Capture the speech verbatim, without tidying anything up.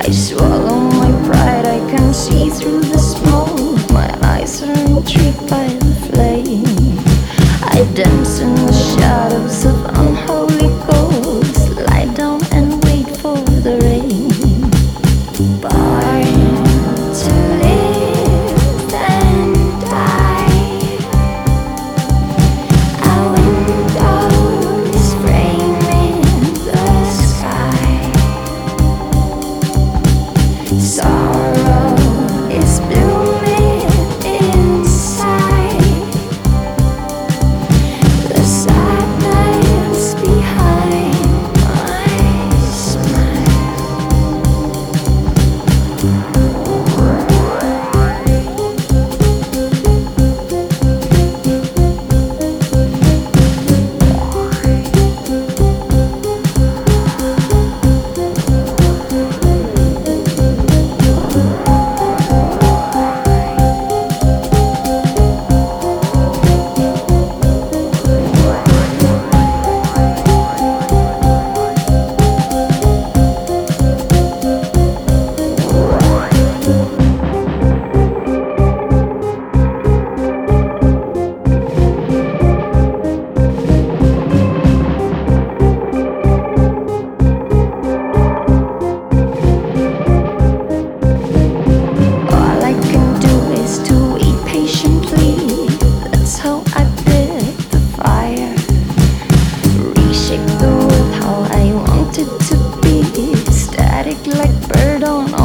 I swallow my pride, I can see through the smoke. My eyes are intrigued by the flame. I dance in the shadows of unholy ghosts. Lie down and wait for the rain. Born to live and die. Our windows framing the sky. Sorrow is blooming inside. The sadness behind my smile. To be static like bird on